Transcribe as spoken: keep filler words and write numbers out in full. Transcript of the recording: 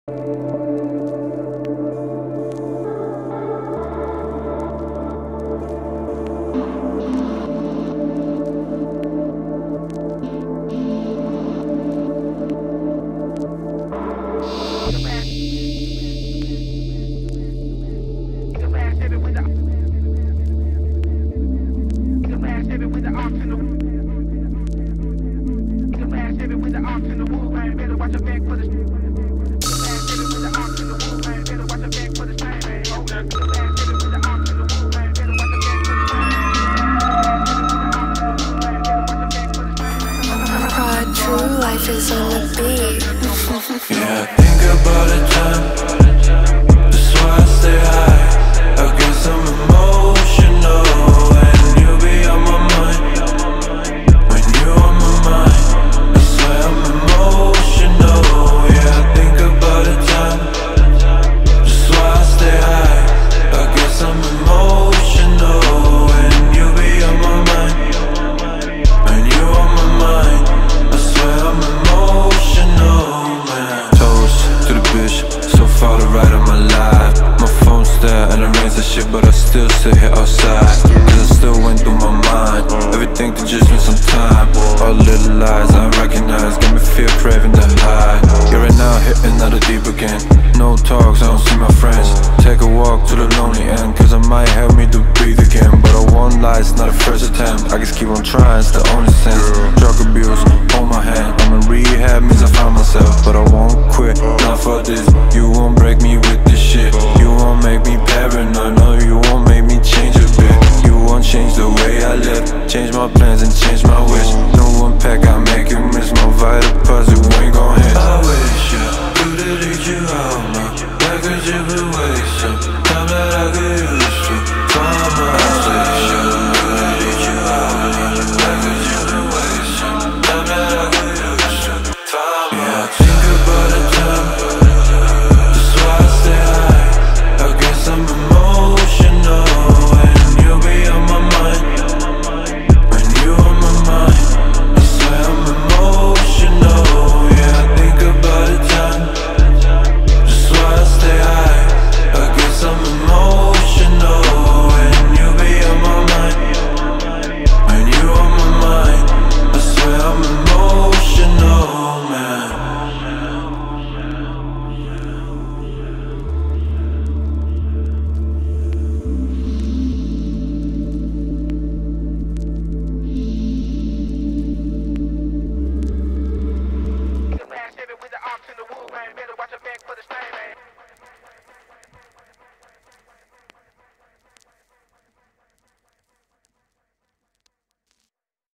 Life is on the beat. Yeah, I think about the time. That's why I stay high. I guess I'm emotional when you be on my mind. When you on my mind, I swear I'm emotional. Yeah, I think about the time. That's why I stay high. I guess I'm emotional when you be on my mind. When you on my mind, I swear I'm emotional, man. Toast to the bitch, so far to right of my life. My phone's there and it rains and shit, but I still sit here outside. Cause I still went through my mind. Everything to just spend some time. All little lies I recognize, got me feel craving to hide. Yeah, right now hitting out the deep again. No talks, I don't see my friends. Take a walk to the lonely end, cause it might help me to breathe again. But I won't lie, it's not a first attempt. I just keep on trying, it's the only sense. Drug abuse, hold my hand. I'm in rehab, means I found myself. But I won't quit, not for this